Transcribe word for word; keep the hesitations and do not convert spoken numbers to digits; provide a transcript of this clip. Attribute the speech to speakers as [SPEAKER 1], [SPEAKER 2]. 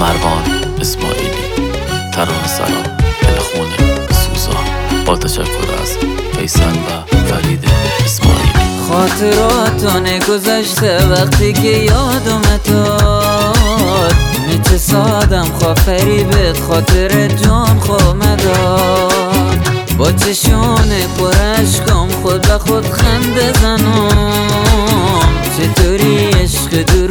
[SPEAKER 1] مروان اسماعیلی. ترانه سلام دلخونه سوزا، با تشکر از فیصل و فرید اسماعیلی.
[SPEAKER 2] خاطراتان گذشته وقتی که یادم داد، میچه سادم خواه فریبت خاطر جان خواه مداد. با چشون پرشکام خود به خود خنده زنم، چطوری عشق دو